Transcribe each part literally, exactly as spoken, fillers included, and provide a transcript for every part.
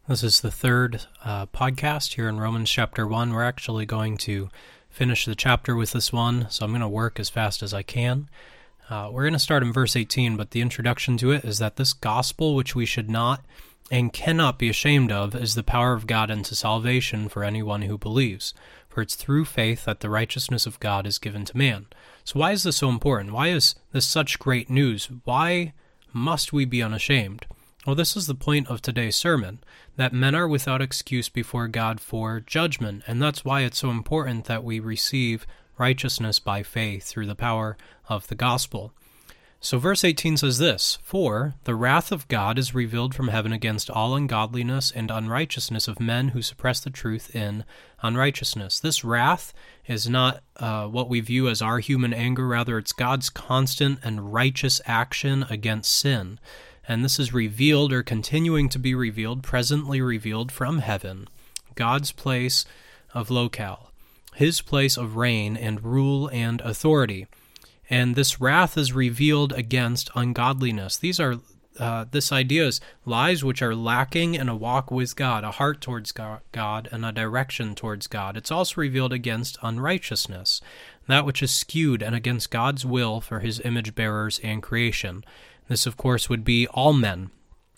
This is the third uh, podcast here in Romans chapter one. We're actually going to finish the chapter with this one, so I'm going to work as fast as I can. Uh, we're going to start in verse eighteen, but the introduction to it is that this gospel, which we should not and cannot be ashamed of, is the power of God unto salvation for anyone who believes. For it's through faith that the righteousness of God is given to man. So why is this so important? Why is this such great news? Why must we be unashamed? Well, this is the point of today's sermon, that men are without excuse before God for judgment, and that's why it's so important that we receive righteousness by faith through the power of the gospel. So verse eighteen says this, For the wrath of God is revealed from heaven against all ungodliness and unrighteousness of men who suppress the truth in unrighteousness. This wrath is not uh, what we view as our human anger, rather it's God's constant and righteous action against sin. And this is revealed or continuing to be revealed, presently revealed from heaven, God's place of locale, his place of reign and rule and authority. And this wrath is revealed against ungodliness. These are, uh, this idea is lives which are lacking in a walk with God, a heart towards God, and a direction towards God. It's also revealed against unrighteousness, that which is skewed and against God's will for his image bearers and creation. This, of course, would be all men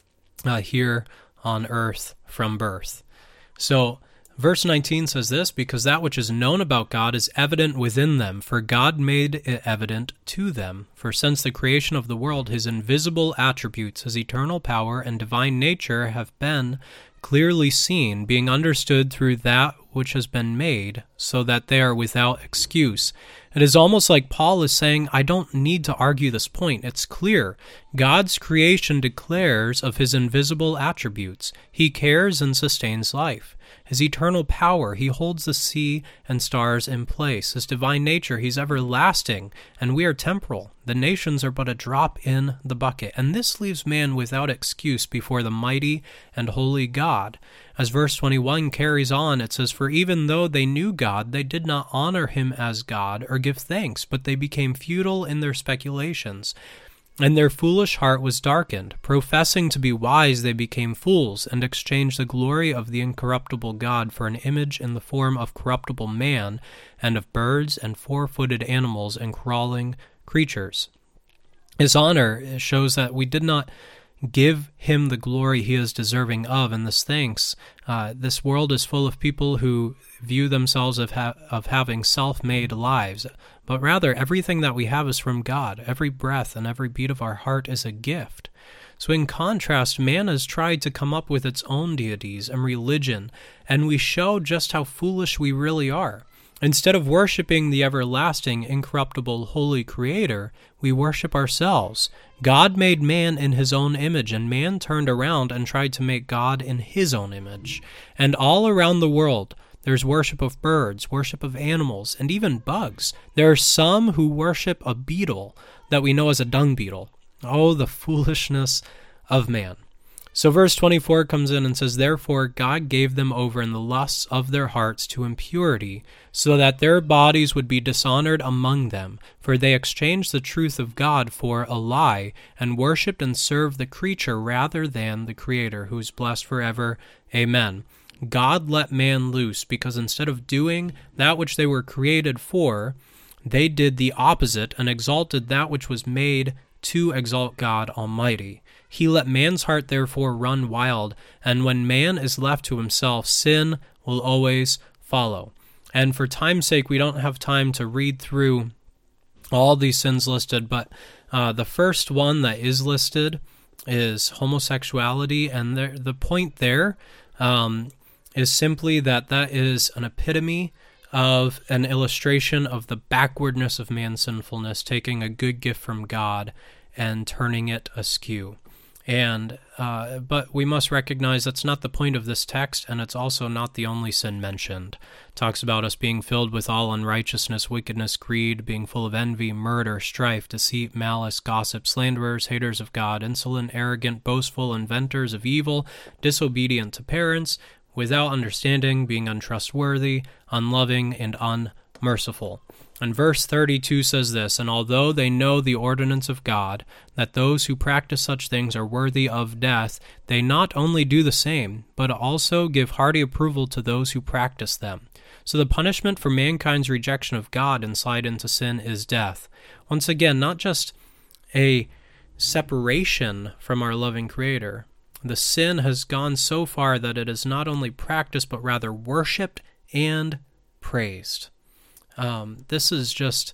uh, here on earth from birth. So, verse nineteen says this, Because that which is known about God is evident within them, for God made it evident to them. For since the creation of the world, his invisible attributes, his eternal power and divine nature have been clearly seen, being understood through that which has been made, so that they are without excuse. It is almost like Paul is saying, I don't need to argue this point. It's clear. God's creation declares of his invisible attributes. He cares and sustains life. His eternal power, he holds the sea and stars in place. His divine nature, he's everlasting, and we are temporal. The nations are but a drop in the bucket, and this leaves man without excuse before the mighty and holy God. As verse twenty-one carries on, it says, For even though they knew God, they did not honor him as God or give thanks, but they became futile in their speculations. And their foolish heart was darkened. Professing to be wise, they became fools, and exchanged the glory of the incorruptible God for an image in the form of corruptible man, and of birds, and four-footed animals, and crawling creatures. His honor shows that we did not give him the glory he is deserving of, and this thanks. Uh, this world is full of people who view themselves of, ha- of having self-made lives, but rather everything that we have is from God. Every breath and every beat of our heart is a gift. So in contrast, man has tried to come up with its own deities and religion, and we show just how foolish we really are. Instead of worshiping the everlasting, incorruptible, holy Creator, we worship ourselves. God made man in his own image, and man turned around and tried to make God in his own image. And all around the world, there's worship of birds, worship of animals, and even bugs. There are some who worship a beetle that we know as a dung beetle. Oh, the foolishness of man. So verse twenty-four comes in and says, Therefore God gave them over in the lusts of their hearts to impurity, so that their bodies would be dishonored among them. For they exchanged the truth of God for a lie, and worshipped and served the creature rather than the Creator, who is blessed forever. Amen. God let man loose, because instead of doing that which they were created for, they did the opposite, and exalted that which was made to exalt God Almighty. He let man's heart therefore run wild, and when man is left to himself, sin will always follow. And for time's sake, we don't have time to read through all these sins listed, but uh, the first one that is listed is homosexuality, and there, the point there um, is simply that that is an epitome of an illustration of the backwardness of man's sinfulness, taking a good gift from God and turning it askew. And uh, but we must recognize that's not the point of this text, and it's also not the only sin mentioned. It talks about us being filled with all unrighteousness, wickedness, greed, being full of envy, murder, strife, deceit, malice, gossip, slanderers, haters of God, insolent, arrogant, boastful, inventors of evil, disobedient to parents, without understanding, being untrustworthy, unloving, and unmerciful. And verse thirty-two says this, "And although they know the ordinance of God, that those who practice such things are worthy of death, they not only do the same, but also give hearty approval to those who practice them." So the punishment for mankind's rejection of God and slide into sin is death. Once again, not just a separation from our loving Creator. The sin has gone so far that it is not only practiced, but rather worshipped and praised. Um, this is just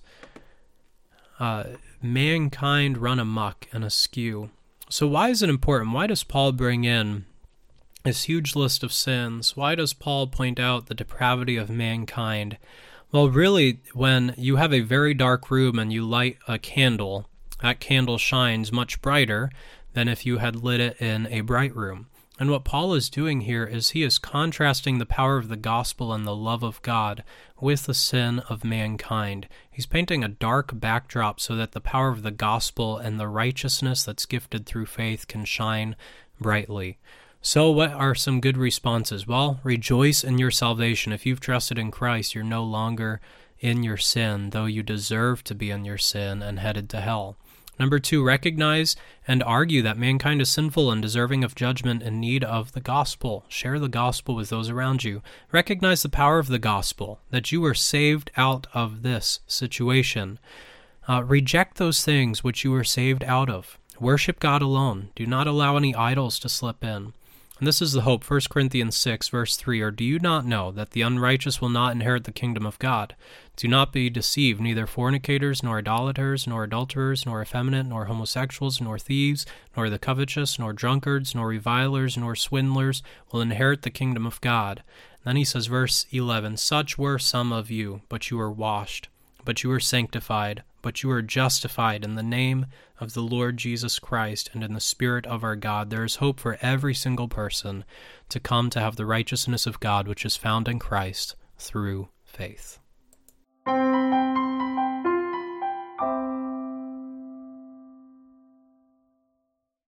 uh, mankind run amok and askew. So why is it important? Why does Paul bring in this huge list of sins? Why does Paul point out the depravity of mankind? Well, really, when you have a very dark room and you light a candle, that candle shines much brighter than if you had lit it in a bright room. And what Paul is doing here is he is contrasting the power of the gospel and the love of God with the sin of mankind. He's painting a dark backdrop so that the power of the gospel and the righteousness that's gifted through faith can shine brightly. So what are some good responses? Well, rejoice in your salvation. If you've trusted in Christ, you're no longer in your sin, though you deserve to be in your sin and headed to hell. Number two, recognize and argue that mankind is sinful and deserving of judgment in need of the gospel. Share the gospel with those around you. Recognize the power of the gospel, that you were saved out of this situation. Uh, reject those things which you were saved out of. Worship God alone. Do not allow any idols to slip in. And this is the hope, First Corinthians six, verse three, "Or do you not know that the unrighteous will not inherit the kingdom of God? Do not be deceived, neither fornicators, nor idolaters, nor adulterers, nor effeminate, nor homosexuals, nor thieves, nor the covetous, nor drunkards, nor revilers, nor swindlers will inherit the kingdom of God." And then he says, verse eleven, "Such were some of you, but you were washed, but you were sanctified, but you are justified in the name of the Lord Jesus Christ and in the Spirit of our God." There is hope for every single person to come to have the righteousness of God which is found in Christ through faith.